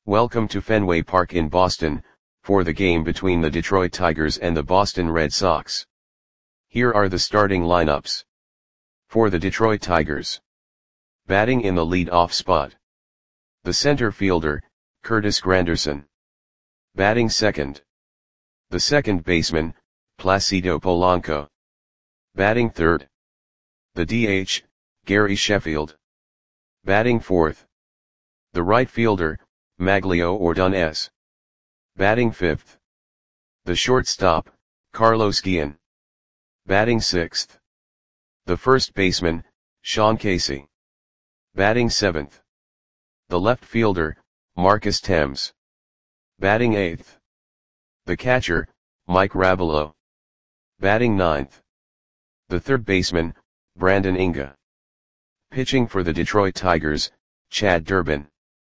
Welcome to Fenway Park in Boston, for the game between the Detroit Tigers and the Boston Red Sox. Here are the starting lineups. For the Detroit Tigers. Batting in the lead-off spot. The center fielder, Curtis Granderson. Batting second. The second baseman, Placido Polanco. Batting third. The DH, Gary Sheffield. Batting fourth. The right fielder, Maglio Ordonez. Batting fifth. The shortstop, Carlos Guillen. Batting sixth. The first baseman, Sean Casey. Batting seventh. The left fielder, Marcus Thames. Batting eighth. The catcher, Mike Rabelo. Batting ninth. The third baseman, Brandon Inga. Pitching for the Detroit Tigers, Chad Durbin.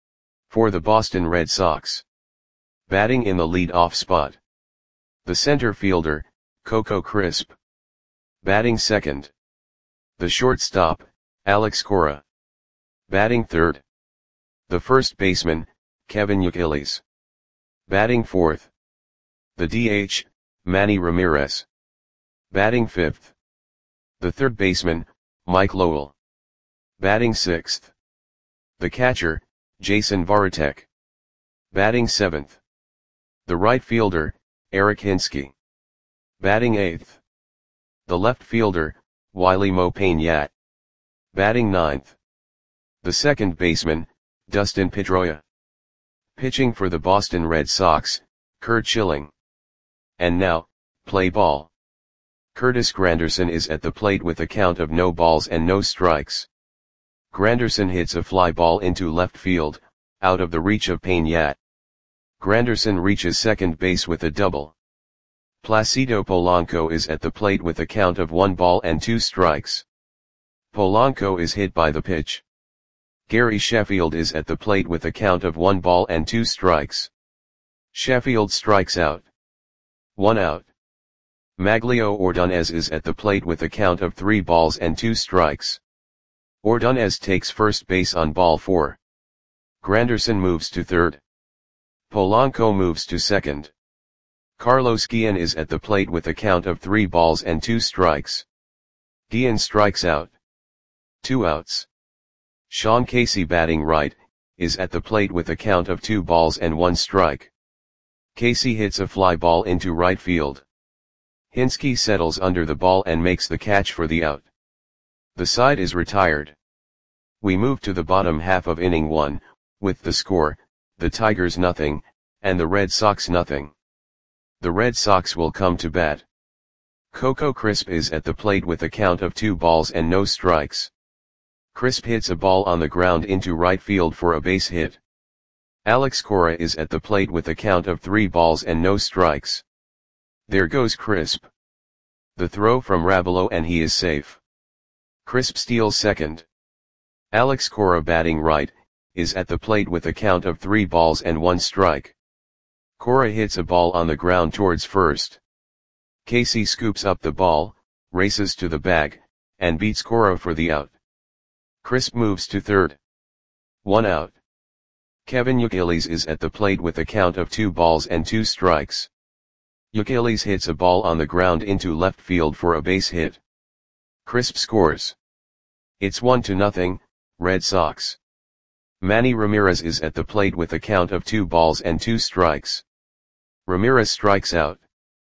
For the Boston Red Sox. Batting in the lead-off spot. The center fielder, Coco Crisp. Batting second. The shortstop, Alex Cora. Batting third. The first baseman, Kevin Youkilis. Batting fourth. The DH, Manny Ramirez. Batting fifth. The third baseman, Mike Lowell. Batting sixth. The catcher, Jason Varitek. Batting seventh. The right fielder, Eric Hinske. Batting eighth. The left fielder, Wiley Mo-Payne-Yat. Batting ninth. The second baseman, Dustin Pedroia. Pitching for the Boston Red Sox, Curt Schilling. And now, play ball. Curtis Granderson is at the plate with a count of no balls and no strikes. Granderson hits a fly ball into left field, out of the reach of Payne-Yat. Granderson reaches second base with a double. Placido Polanco is at the plate with a count of 1 ball and 2 strikes. Polanco is hit by the pitch. Gary Sheffield is at the plate with a count of 1 ball and 2 strikes. Sheffield strikes out. 1 out. Maglio Ordonez is at the plate with a count of 3 balls and 2 strikes. Ordonez takes first base on ball 4. Granderson moves to third. Polanco moves to second. Carlos Guillen is at the plate with a count of 3 balls and 2 strikes. Guillen strikes out. 2 outs. Sean Casey, batting right, is at the plate with a count of 2 balls and 1 strike. Casey hits a fly ball into right field. Hinske settles under the ball and makes the catch for the out. The side is retired. We move to the bottom half of inning 1, with the score, the Tigers nothing, and the Red Sox nothing. The Red Sox will come to bat. Coco Crisp is at the plate with a count of 2 balls and no strikes. Crisp hits a ball on the ground into right field for a base hit. Alex Cora is at the plate with a count of 3 balls and no strikes. There goes Crisp. The throw from Rabelo and he is safe. Crisp steals second. Alex Cora, batting right, is at the plate with a count of 3 balls and 1 strike. Cora hits a ball on the ground towards first. Casey scoops up the ball, races to the bag, and beats Cora for the out. Crisp moves to third. 1 out. Kevin Youkilis is at the plate with a count of 2 balls and 2 strikes. Youkilis hits a ball on the ground into left field for a base hit. Crisp scores. It's 1-0, Red Sox. Manny Ramirez is at the plate with a count of 2 balls and 2 strikes. Ramirez strikes out.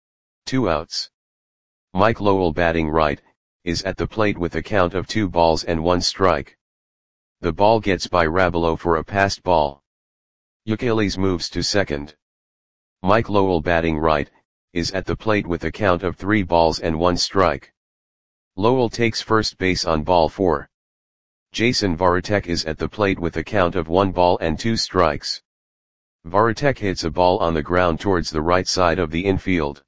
2 outs. Mike Lowell, batting right, is at the plate with a count of 2 balls and 1 strike. The ball gets by Rabelo for a passed ball. Youkilis moves to second. Mike Lowell, batting right, is at the plate with a count of 3 balls and 1 strike. Lowell takes first base on ball 4. Jason Varitek is at the plate with a count of 1 ball and 2 strikes. Varitek hits a ball on the ground towards the right side of the infield.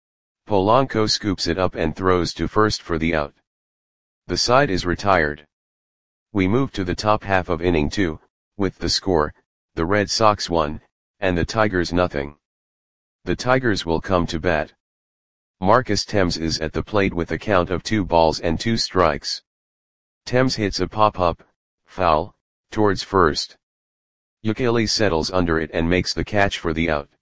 Polanco scoops it up and throws to first for the out. The side is retired. We move to the top half of inning 2, with the score, the Red Sox 1, and the Tigers nothing. The Tigers will come to bat. Marcus Thames is at the plate with a count of 2 balls and 2 strikes. Thames hits a pop-up, foul, towards first. Youkilis settles under it and makes the catch for the out.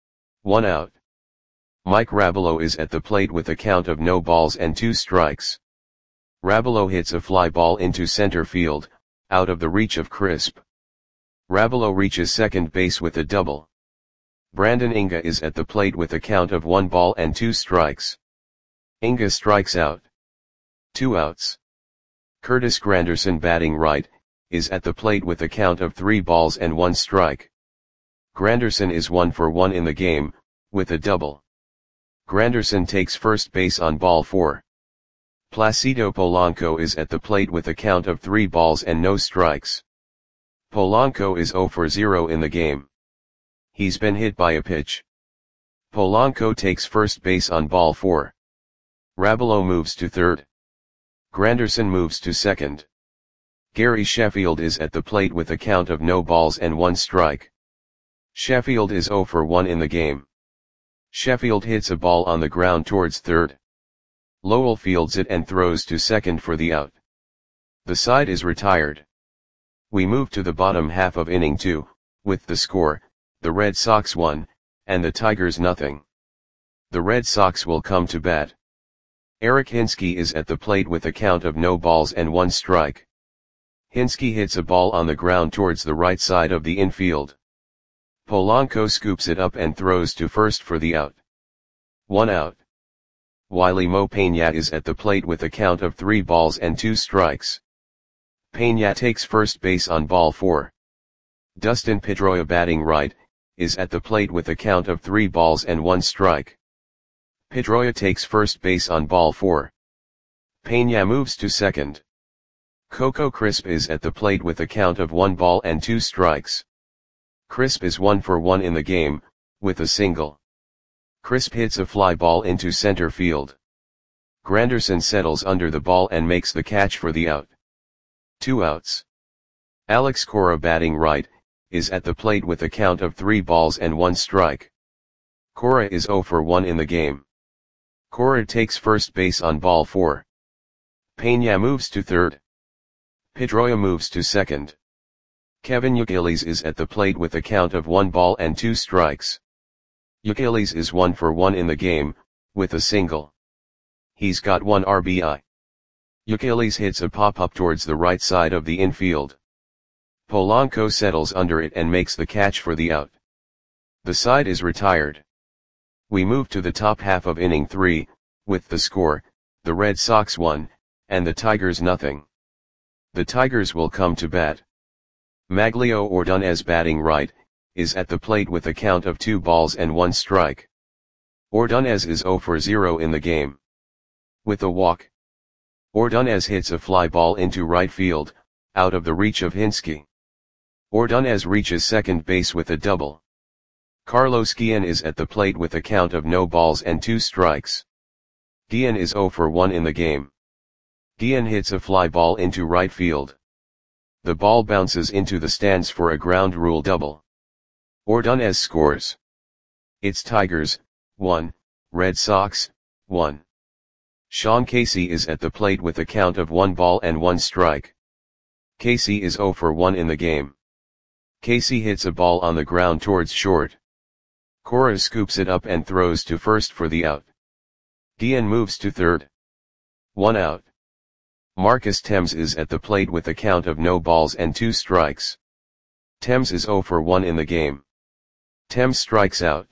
1 out. Mike Rabelo is at the plate with a count of no balls and 2 strikes. Rabelo hits a fly ball into center field, out of the reach of Crisp. Rabelo reaches second base with a double. Brandon Inga is at the plate with a count of 1 ball and 2 strikes. Inga strikes out. 2 outs. Curtis Granderson, batting right, is at the plate with a count of 3 balls and 1 strike. Granderson is 1 for 1 in the game, with a double. Granderson takes first base on ball 4. Placido Polanco is at the plate with a count of 3 balls and no strikes. Polanco is 0 for 0 in the game. He's been hit by a pitch. Polanco takes first base on ball 4. Rabelo moves to third. Granderson moves to second. Gary Sheffield is at the plate with a count of no balls and 1 strike. Sheffield is 0 for 1 in the game. Sheffield hits a ball on the ground towards third. Lowell fields it and throws to second for the out. The side is retired. We move to the bottom half of inning 2, with the score, the Red Sox 1, and the Tigers nothing. The Red Sox will come to bat. Eric Hinske is at the plate with a count of no balls and 1 strike. Hinske hits a ball on the ground towards the right side of the infield. Polanco scoops it up and throws to first for the out. 1 out. Wiley Mo Peña is at the plate with a count of 3 balls and 2 strikes. Peña takes first base on ball 4. Dustin Pedroia, batting right, is at the plate with a count of 3 balls and 1 strike. Pedroia takes first base on ball 4. Peña moves to second. Coco Crisp is at the plate with a count of 1 ball and 2 strikes. Crisp is 1 for 1 in the game, with a single. Crisp hits a fly ball into center field. Granderson settles under the ball and makes the catch for the out. 2 outs. Alex Cora, batting right, is at the plate with a count of 3 balls and 1 strike. Cora is 0 for 1 in the game. Cora takes first base on ball 4. Peña moves to third. Pedroia moves to second. Kevin Youkilis is at the plate with a count of 1 ball and 2 strikes. Youkilis is 1 for 1 in the game, with a single. He's got 1 RBI. Youkilis hits a pop-up towards the right side of the infield. Polanco settles under it and makes the catch for the out. The side is retired. We move to the top half of inning 3, with the score, the Red Sox 1, and the Tigers nothing. The Tigers will come to bat. Maglio Ordonez, batting right, is at the plate with a count of 2 balls and 1 strike. Ordonez is 0 for 0 in the game. With a walk. Ordonez hits a fly ball into right field, out of the reach of Hinske. Ordonez reaches second base with a double. Carlos Guillen is at the plate with a count of no balls and 2 strikes. Guillen is 0 for 1 in the game. Guillen hits a fly ball into right field. The ball bounces into the stands for a ground rule double. Ordonez scores. It's Tigers, 1, Red Sox, 1. Sean Casey is at the plate with a count of 1 ball and 1 strike. Casey is 0 for 1 in the game. Casey hits a ball on the ground towards short. Cora scoops it up and throws to first for the out. Guillen moves to third. 1 out. Marcus Thames is at the plate with a count of no balls and 2 strikes. Thames is 0 for 1 in the game. Thames strikes out.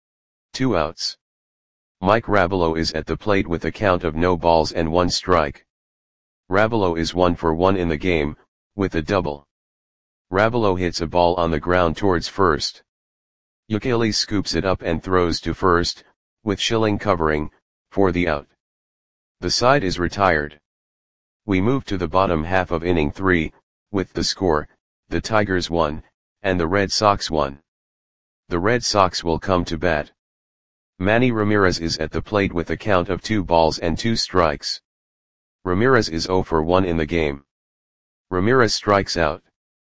2 outs. Mike Rabelo is at the plate with a count of no balls and 1 strike. Rabelo is 1 for 1 in the game, with a double. Rabelo hits a ball on the ground towards first. Youkilis scoops it up and throws to first, with Schilling covering, for the out. The side is retired. We move to the bottom half of inning 3, with the score, the Tigers 1, and the Red Sox 1. The Red Sox will come to bat. Manny Ramirez is at the plate with a count of 2 balls and 2 strikes. Ramirez is 0 for 1 in the game. Ramirez strikes out.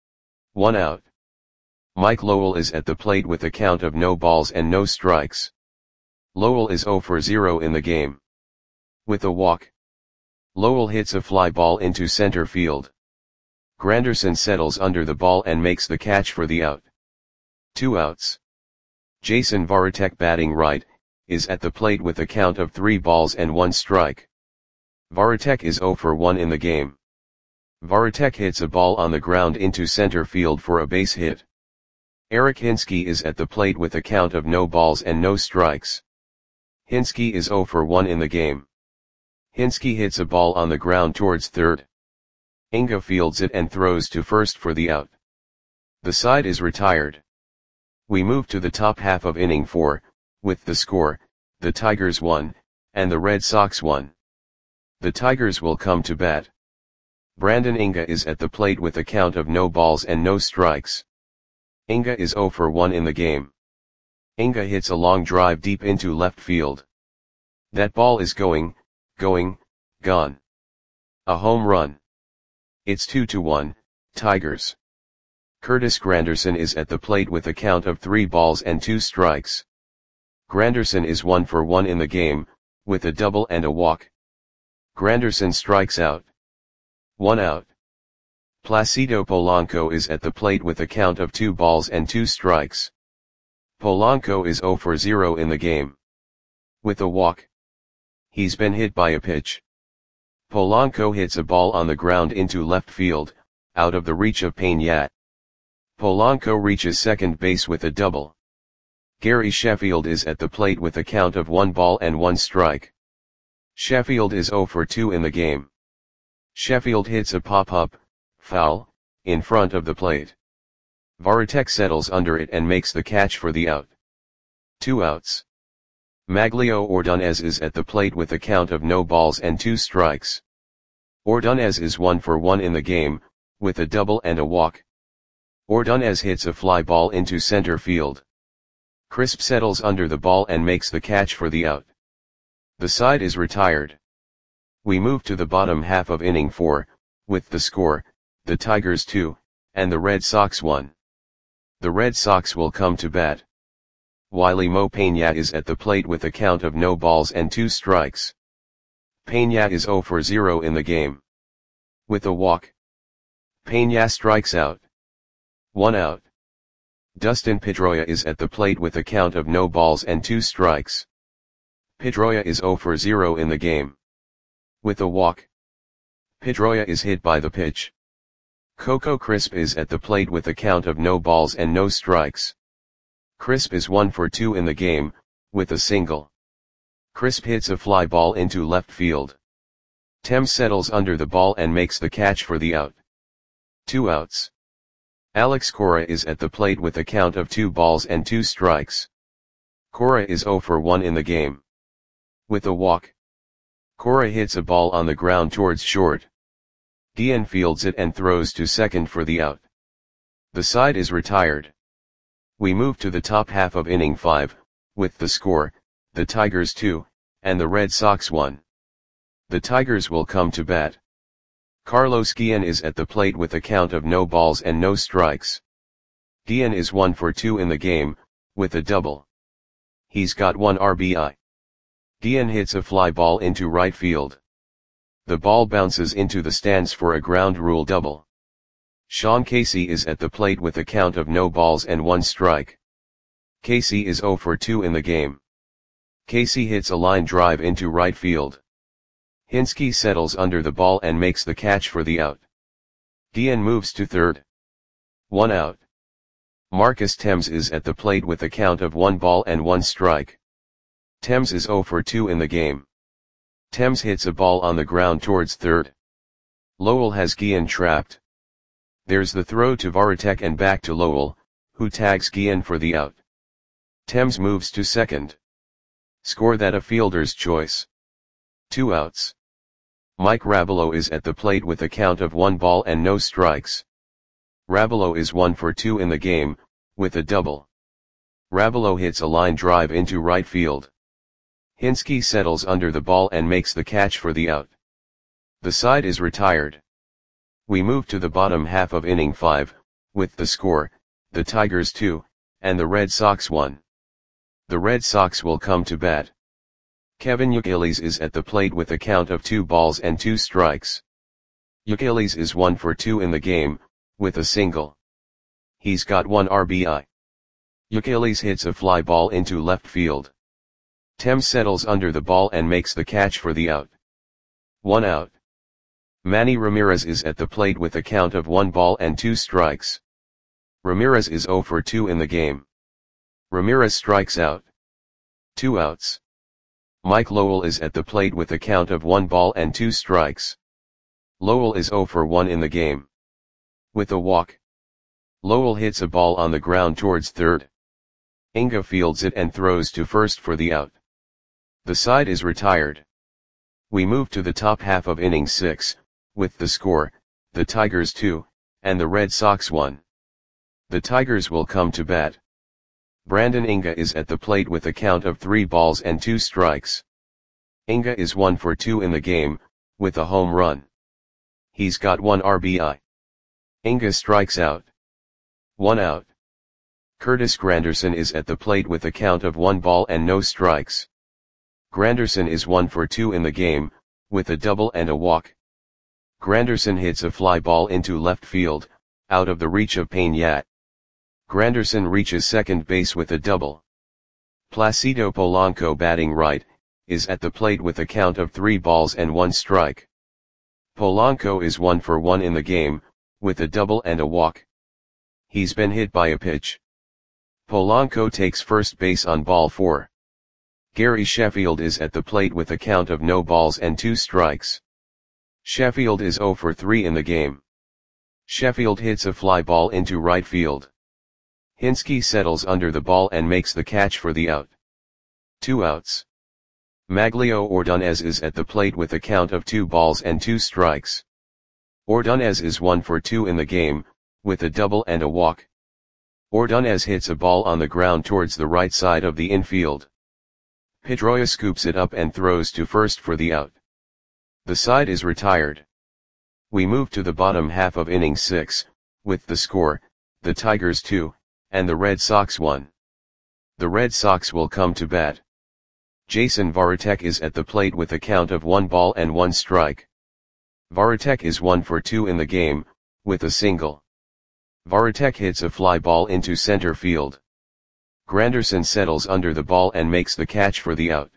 1 out. Mike Lowell is at the plate with a count of no balls and no strikes. Lowell is 0 for 0 in the game. With a walk. Lowell hits a fly ball into center field. Granderson settles under the ball and makes the catch for the out. 2 outs. Jason Varitek, batting right, is at the plate with a count of 3 balls and 1 strike. Varitek is 0 for 1 in the game. Varitek hits a ball on the ground into center field for a base hit. Eric Hinske is at the plate with a count of no balls and no strikes. Hinske is 0 for 1 in the game. Hinske hits a ball on the ground towards third. Inga fields it and throws to first for the out. The side is retired. We move to the top half of inning 4, with the score, the Tigers 1, and the Red Sox 1. The Tigers will come to bat. Brandon Inga is at the plate with a count of no balls and no strikes. Inga is 0 for 1 in the game. Inga hits a long drive deep into left field. That ball is gone. A home run. It's 2-1, Tigers. Curtis Granderson is at the plate with a count of 3 balls and 2 strikes. Granderson is 1 for 1 in the game, with a double and a walk. Granderson strikes out. 1 out. Placido Polanco is at the plate with a count of 2 balls and 2 strikes. Polanco is 0 for 0 in the game. With a walk. He's been hit by a pitch. Polanco hits a ball on the ground into left field, out of the reach of Peña. Polanco reaches second base with a double. Gary Sheffield is at the plate with a count of 1 ball and 1 strike. Sheffield is 0 for 2 in the game. Sheffield hits a pop-up, foul, in front of the plate. Varitek settles under it and makes the catch for the out. 2 outs. Maglio Ordonez is at the plate with a count of no balls and 2 strikes. Ordonez is 1 for 1 in the game, with a double and a walk. Ordonez hits a fly ball into center field. Crisp settles under the ball and makes the catch for the out. The side is retired. We move to the bottom half of inning 4, with the score, the Tigers 2, and the Red Sox 1. The Red Sox will come to bat. Wiley Mo Peña is at the plate with a count of no balls and 2 strikes. Peña is 0 for 0 in the game. With a walk. Peña strikes out. 1 out. Dustin Pedroia is at the plate with a count of no balls and 2 strikes. Pedroia is 0 for 0 in the game. With a walk. Pedroia is hit by the pitch. Coco Crisp is at the plate with a count of no balls and no strikes. Crisp is 1 for 2 in the game, with a single. Crisp hits a fly ball into left field. Thames settles under the ball and makes the catch for the out. 2 outs. Alex Cora is at the plate with a count of 2 balls and 2 strikes. Cora is 0 for 1 in the game. With a walk. Cora hits a ball on the ground towards short. Guillen fields it and throws to second for the out. The side is retired. We move to the top half of inning 5, with the score, the Tigers 2, and the Red Sox 1. The Tigers will come to bat. Carlos Guillen is at the plate with a count of no balls and no strikes. Guillen is 1 for 2 in the game, with a double. He's got 1 RBI. Guillen hits a fly ball into right field. The ball bounces into the stands for a ground rule double. Sean Casey is at the plate with a count of no balls and 1 strike. Casey is 0 for 2 in the game. Casey hits a line drive into right field. Hinske settles under the ball and makes the catch for the out. Guillen moves to third. 1 out. Marcus Thames is at the plate with a count of 1 ball and 1 strike. Thames is 0 for 2 in the game. Thames hits a ball on the ground towards third. Lowell has Guillen trapped. There's the throw to Varitek and back to Lowell, who tags Guillen for the out. Thames moves to second. Score that a fielder's choice. 2 outs. Mike Rabelo is at the plate with a count of 1 ball and no strikes. Rabelo is 1 for 2 in the game, with a double. Rabelo hits a line drive into right field. Hinske settles under the ball and makes the catch for the out. The side is retired. We move to the bottom half of inning 5, with the score, the Tigers 2, and the Red Sox 1. The Red Sox will come to bat. Kevin Youkilis is at the plate with a count of 2 balls and 2 strikes. Youkilis is 1 for 2 in the game, with a single. He's got 1 RBI. Youkilis hits a fly ball into left field. Thames settles under the ball and makes the catch for the out. 1 out. Manny Ramirez is at the plate with a count of 1 ball and 2 strikes. Ramirez is 0 for 2 in the game. Ramirez strikes out. 2 outs. Mike Lowell is at the plate with a count of 1 ball and 2 strikes. Lowell is 0 for 1 in the game. With a walk. Lowell hits a ball on the ground towards third. Inga fields it and throws to first for the out. The side is retired. We move to the top half of inning 6, with the score, the Tigers 2, and the Red Sox 1. The Tigers will come to bat. Brandon Inga is at the plate with a count of 3 balls and 2 strikes. Inga is 1 for 2 in the game, with a home run. He's got 1 RBI. Inga strikes out. 1 out. Curtis Granderson is at the plate with a count of 1 ball and no strikes. Granderson is 1 for 2 in the game, with a double and a walk. Granderson hits a fly ball into left field, out of the reach of Peña. Granderson reaches second base with a double. Placido Polanco, batting right, is at the plate with a count of 3 balls and 1 strike. Polanco is 1 for 1 in the game, with a double and a walk. He's been hit by a pitch. Polanco takes first base on ball 4. Gary Sheffield is at the plate with a count of no balls and 2 strikes. Sheffield is 0 for 3 in the game. Sheffield hits a fly ball into right field. Hinske settles under the ball and makes the catch for the out. 2 outs. Maglio Ordonez is at the plate with a count of 2 balls and 2 strikes. Ordonez is 1 for 2 in the game, with a double and a walk. Ordonez hits a ball on the ground towards the right side of the infield. Pedroia scoops it up and throws to first for the out. The side is retired. We move to the bottom half of inning 6, with the score, the Tigers 2, and the Red Sox 1. The Red Sox will come to bat. Jason Varitek is at the plate with a count of 1 ball and 1 strike. Varitek is 1 for 2 in the game, with a single. Varitek hits a fly ball into center field. Granderson settles under the ball and makes the catch for the out.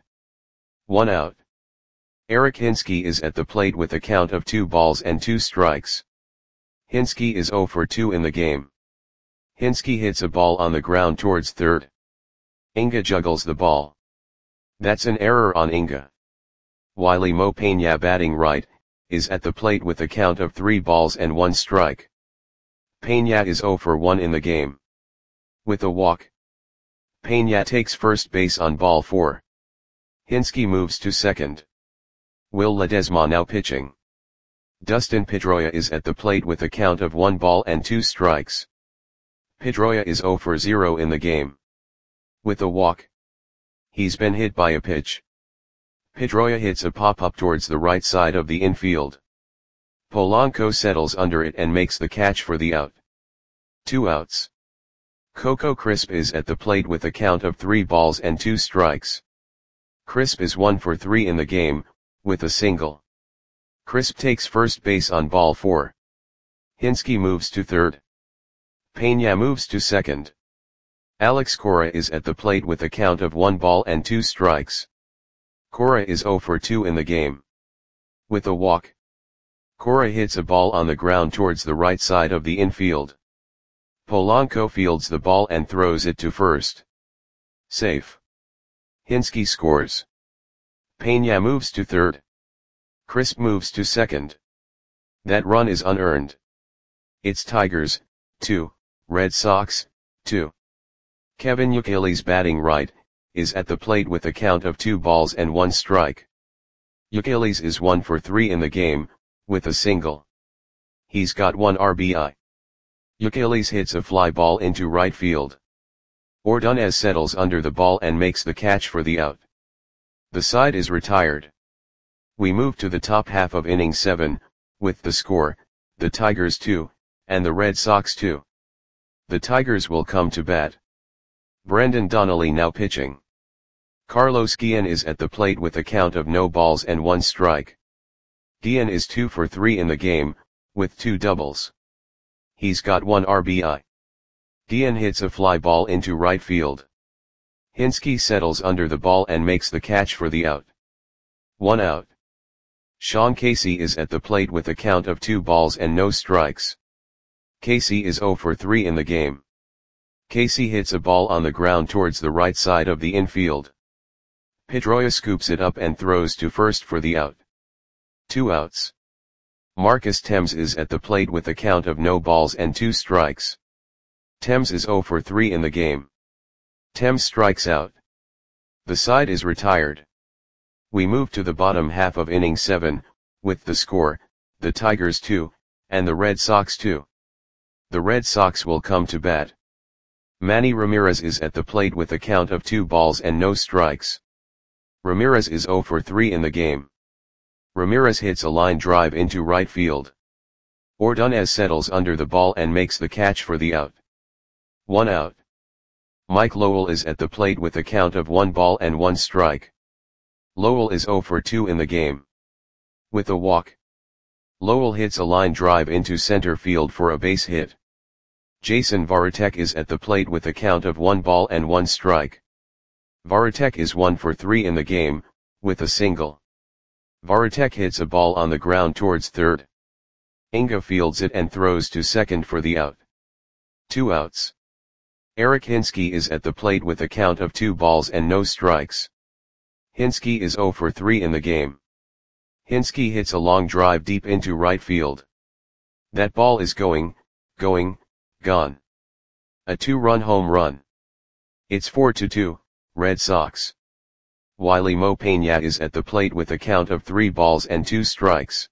1 out. Eric Hinske is at the plate with a count of 2 balls and 2 strikes. Hinske is 0 for 2 in the game. Hinske hits a ball on the ground towards third. Inga juggles the ball. That's an error on Inga. Wiley Mo Peña, batting right, is at the plate with a count of 3 balls and 1 strike. Peña is 0 for 1 in the game. With a walk. Peña takes first base on ball 4. Hinske moves to second. Will Ledesma now pitching. Dustin Pedroia is at the plate with a count of 1 ball and 2 strikes. Pedroia is 0 for 0 in the game. With a walk. He's been hit by a pitch. Pedroia hits a pop-up towards the right side of the infield. Polanco settles under it and makes the catch for the out. 2 outs. Coco Crisp is at the plate with a count of 3 balls and 2 strikes. Crisp is 1 for 3 in the game, with a single. Crisp takes first base on ball 4. Hinske moves to third. Peña moves to second. Alex Cora is at the plate with a count of 1 ball and 2 strikes. Cora is 0 for 2 in the game. With a walk. Cora hits a ball on the ground towards the right side of the infield. Polanco fields the ball and throws it to first. Safe. Hinske scores. Peña moves to third. Crisp moves to second. That run is unearned. It's Tigers, 2, Red Sox, 2. Kevin Youkilis, batting right, is at the plate with a count of 2 balls and 1 strike. Youkilis is 1 for 3 in the game, with a single. He's got 1 RBI. Youkilis hits a fly ball into right field. Ordonez settles under the ball and makes the catch for the out. The side is retired. We move to the top half of inning 7, with the score, the Tigers 2, and the Red Sox 2. The Tigers will come to bat. Brendan Donnelly now pitching. Carlos Guillen is at the plate with a count of no balls and 1 strike. Guillen is 2 for 3 in the game, with 2 doubles. He's got 1 RBI. Dian hits a fly ball into right field. Hinske settles under the ball and makes the catch for the out. 1 out. Sean Casey is at the plate with a count of 2 balls and no strikes. Casey is 0 for 3 in the game. Casey hits a ball on the ground towards the right side of the infield. Pedroia scoops it up and throws to first for the out. 2 outs. Marcus Thames is at the plate with a count of no balls and 2 strikes. Thames is 0 for 3 in the game. Thames strikes out. The side is retired. We move to the bottom half of inning 7, with the score, the Tigers 2, and the Red Sox 2. The Red Sox will come to bat. Manny Ramirez is at the plate with a count of 2 balls and no strikes. Ramirez is 0 for 3 in the game. Ramirez hits a line drive into right field. Ordonez settles under the ball and makes the catch for the out. 1 out. Mike Lowell is at the plate with a count of 1 ball and 1 strike. Lowell is 0 for 2 in the game. With a walk, Lowell hits a line drive into center field for a base hit. Jason Varitek is at the plate with a count of 1 ball and 1 strike. Varitek is 1 for 3 in the game, with a single. Varitek hits a ball on the ground towards third. Inga fields it and throws to second for the out. 2 outs. Eric Hinske is at the plate with a count of 2 balls and no strikes. Hinske is 0 for 3 in the game. Hinske hits a long drive deep into right field. That ball is gone. A 2-run home run. It's 4-2, Red Sox. Wiley Mo Peña is at the plate with a count of 3 balls and 2 strikes.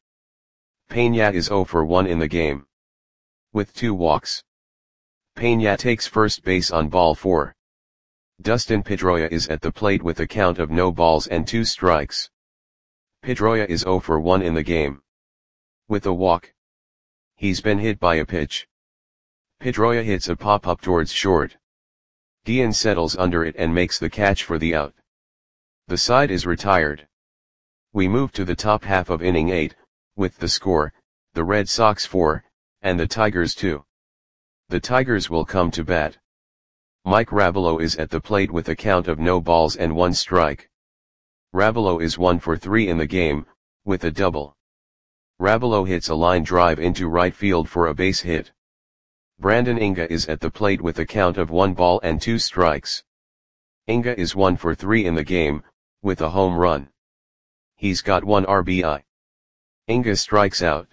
Peña is 0 for 1 in the game. With 2 walks. Peña takes first base on ball 4. Dustin Pedroia is at the plate with a count of no balls and 2 strikes. Pedroia is 0 for 1 in the game. With a walk. He's been hit by a pitch. Pedroia hits a pop-up towards short. Dian settles under it and makes the catch for the out. The side is retired. We move to the top half of inning 8, with the score, the Red Sox 4, and the Tigers 2. The Tigers will come to bat. Mike Ravello is at the plate with a count of no balls and 1 strike. Ravello is 1 for 3 in the game, with a double. Ravello hits a line drive into right field for a base hit. Brandon Inga is at the plate with a count of 1 ball and 2 strikes. Inga is 1 for 3 in the game, with a home run. He's got 1 RBI. Inga strikes out.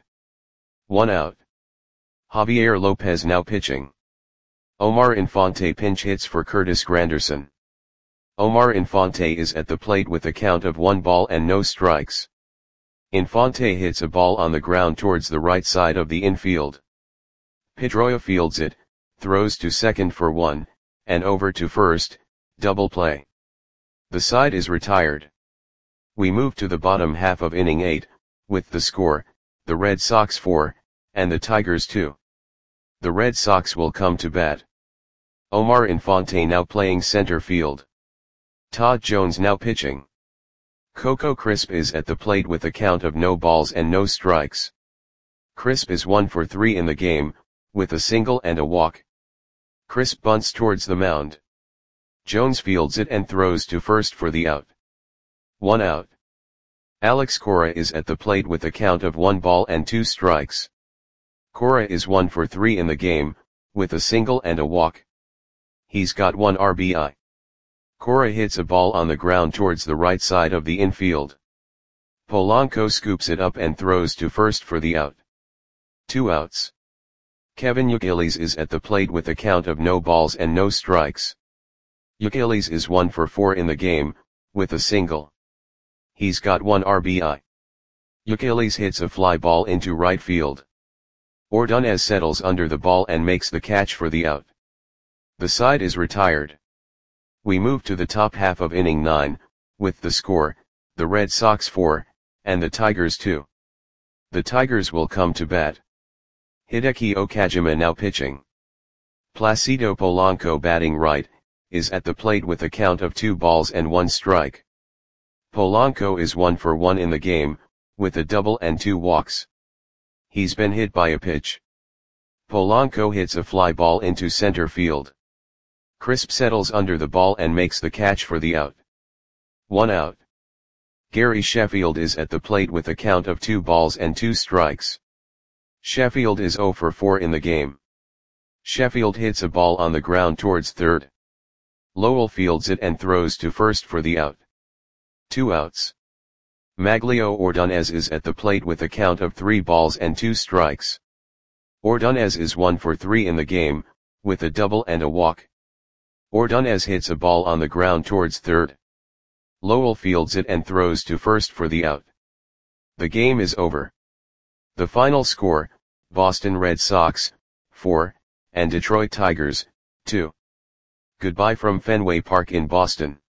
1 out. Javier Lopez now pitching. Omar Infante pinch hits for Curtis Granderson. Omar Infante is at the plate with a count of 1 ball and no strikes. Infante hits a ball on the ground towards the right side of the infield. Pedroia fields it, throws to second for 1, and over to first, double play. The side is retired. We move to the bottom half of inning 8, with the score, the Red Sox 4, and the Tigers 2. The Red Sox will come to bat. Omar Infante now playing center field. Todd Jones now pitching. Coco Crisp is at the plate with a count of no balls and no strikes. Crisp is 1 for 3 in the game, with a single and a walk. Crisp bunts towards the mound. Jones fields it and throws to first for the out. 1 out. Alex Cora is at the plate with a count of 1 ball and 2 strikes. Cora is 1 for 3 in the game, with a single and a walk. He's got 1 RBI. Cora hits a ball on the ground towards the right side of the infield. Polanco scoops it up and throws to first for the out. 2 outs. Kevin Youkilis is at the plate with a count of no balls and no strikes. Youkilis is 1 for 4 in the game, with a single. He's got 1 RBI. Youkilis hits a fly ball into right field. Ordonez settles under the ball and makes the catch for the out. The side is retired. We move to the top half of inning 9, with the score, the Red Sox 4, and the Tigers 2. The Tigers will come to bat. Hideki Okajima now pitching. Placido Polanco batting right, is at the plate with a count of 2 balls and 1 strike. Polanco is 1 for 1 in the game, with a double and 2 walks. he's been hit by a pitch. Polanco hits a fly ball into center field. Crisp settles under the ball and makes the catch for the out. 1 out. Gary Sheffield is at the plate with a count of 2 balls and 2 strikes. Sheffield is 0 for 4 in the game. Sheffield hits a ball on the ground towards third. Lowell fields it and throws to first for the out. 2 outs. Maglio Ordonez is at the plate with a count of 3 balls and 2 strikes. Ordonez is 1 for 3 in the game, with a double and a walk. Ordonez hits a ball on the ground towards third. Lowell fields it and throws to first for the out. The game is over. The final score, Boston Red Sox, 4, and Detroit Tigers, 2. Goodbye from Fenway Park in Boston.